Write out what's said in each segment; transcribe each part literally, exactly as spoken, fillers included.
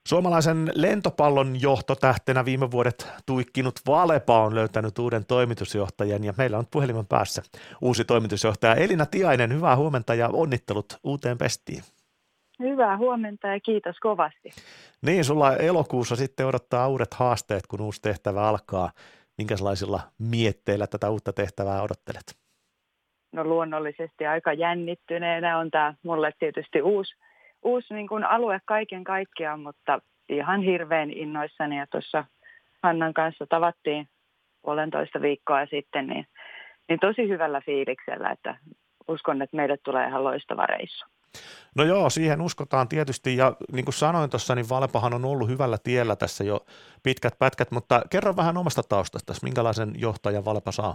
Suomalaisen lentopallon johtotähtenä viime vuodet tuikkinut Valepa on löytänyt uuden toimitusjohtajan ja meillä on puhelimen päässä uusi toimitusjohtaja Elina Tiainen. Hyvää huomenta ja onnittelut uuteen pestiin. Hyvää huomenta ja kiitos kovasti. Niin, sulla elokuussa sitten odottaa uudet haasteet, kun uusi tehtävä alkaa. Minkälaisilla mietteillä tätä uutta tehtävää odottelet? No luonnollisesti aika jännittyneenä on tämä mulle tietysti uusi, uusi niin kuin alue kaiken kaikkiaan, mutta ihan hirveän innoissani ja tuossa Hannan kanssa tavattiin puolentoista viikkoa sitten, niin, niin tosi hyvällä fiiliksellä, että uskon, että meille tulee ihan loistava reissu. No joo, siihen uskotaan tietysti ja niin kuin sanoin tuossa, niin Valepahan on ollut hyvällä tiellä tässä jo pitkät pätkät, mutta kerro vähän omasta taustasta, minkälaisen johtajan Valepa saa?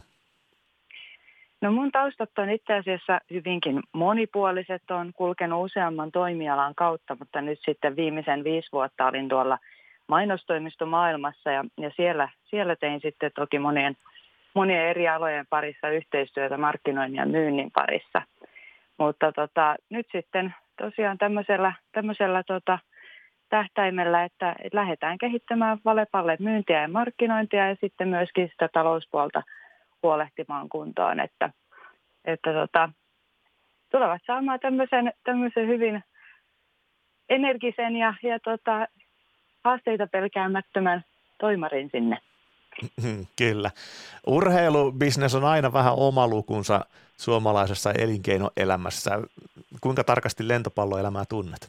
No mun taustat on itse asiassa hyvinkin monipuoliset, on kulkenut useamman toimialan kautta, mutta nyt sitten viimeisen viisi vuotta olin tuolla mainostoimistomaailmassa ja, ja siellä, siellä tein sitten toki monien, monien eri alojen parissa yhteistyötä markkinoinnin ja myynnin parissa. Mutta tota, nyt sitten tosiaan tämmöisellä, tämmöisellä tota, tähtäimellä, että, että lähdetään kehittämään Valepalle myyntiä ja markkinointia ja sitten myöskin sitä talouspuolta huolehtimaan kuntoon, että, että tota, tulevat saamaan tämmöisen, tämmöisen hyvin energisen ja, ja tota, haasteita pelkäämättömän toimarin sinne. Kyllä. Urheilubisnes on aina vähän oma lukunsa suomalaisessa elinkeinoelämässä. Kuinka tarkasti lentopalloelämää tunnet?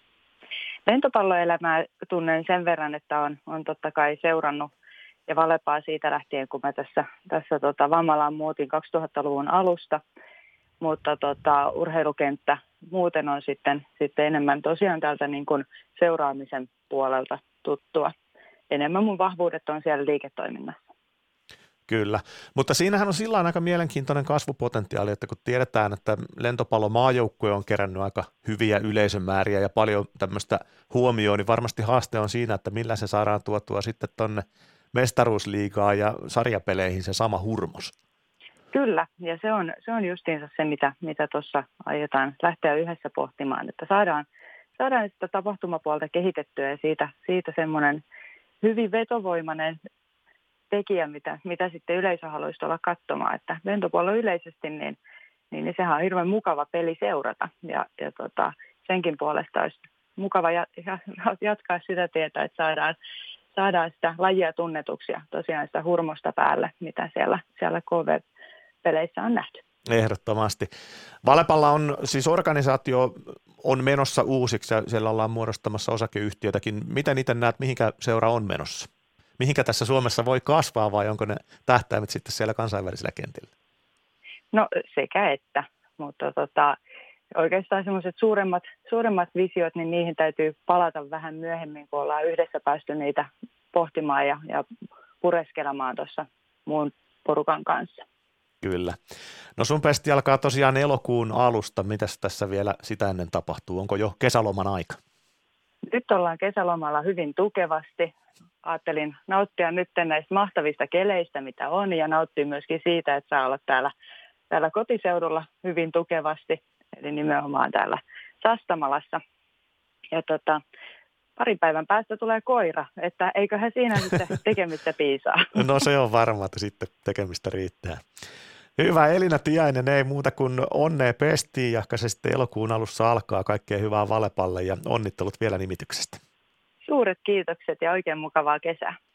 Lentopalloelämää tunnen sen verran, että on, on totta kai seurannut ja Valepaa siitä lähtien, kun mä tässä, tässä tota Vammalaan muutin kaksituhattaluvun alusta, mutta tota, urheilukenttä muuten on sitten, sitten enemmän tosiaan tältä niin kuin seuraamisen puolelta tuttua. Enemmän mun vahvuudet on siellä liiketoiminnassa. Kyllä, mutta siinähän on sillä aika mielenkiintoinen kasvupotentiaali, että kun tiedetään, että lentopallomaajoukkue on kerännyt aika hyviä yleisömääriä ja paljon tämmöistä huomioon, niin varmasti haaste on siinä, että millä se saadaan tuotua sitten tonne mestaruusliigaan ja sarjapeleihin se sama hurmos. Kyllä, ja se on, se on justiinsa se, mitä, mitä tuossa aiotaan lähteä yhdessä pohtimaan, että saadaan, saadaan sitä tapahtumapuolta kehitettyä ja siitä, siitä semmoinen hyvin vetovoimainen tekijä, mitä, mitä sitten yleisö haluaisi olla katsomaan, että lentopallo yleisesti, niin, niin, niin sehän on hirveän mukava peli seurata ja, ja tota, senkin puolesta olisi mukava jatkaa sitä tietä, että saadaan saadaan sitä lajia tunnetuksi ja tosiaan sitä hurmosta päälle, mitä siellä, siellä K V-peleissä on nähty. Ehdottomasti. Valepalla on siis organisaatio on menossa uusiksi ja siellä ollaan muodostamassa osakeyhtiötäkin. Miten itse näet, mihinkä seura on menossa? Mihinkä tässä Suomessa voi kasvaa vai onko ne tähtäimet sitten siellä kansainvälisillä kentillä? No sekä että, mutta tota, oikeastaan semmoiset suuremmat, suuremmat visiot, niin niihin täytyy palata vähän myöhemmin, kun ollaan yhdessä päästy niitä pohtimaan ja, ja pureskelemaan tuossa muun porukan kanssa. Kyllä. No sun pesti alkaa tosiaan elokuun alusta. Mitäs tässä vielä sitä ennen tapahtuu? Onko jo kesäloman aika? Nyt ollaan kesälomalla hyvin tukevasti. Ajattelin nauttia nyt näistä mahtavista keleistä, mitä on, ja nauttia myöskin siitä, että saa olla täällä, täällä kotiseudulla hyvin tukevasti. Eli nimenomaan täällä Sastamalassa. Ja tota, parin päivän päästä tulee koira, että eiköhän siinä sitten tekemistä piisaa. No se on varma, että sitten tekemistä riittää. Hyvä, Elina Tiainen, ei muuta kuin onnea pestiin, ja se sitten elokuun alussa alkaa. Kaikkea hyvää Valepalle ja onnittelut vielä nimityksestä. Suuret kiitokset ja oikein mukavaa kesää.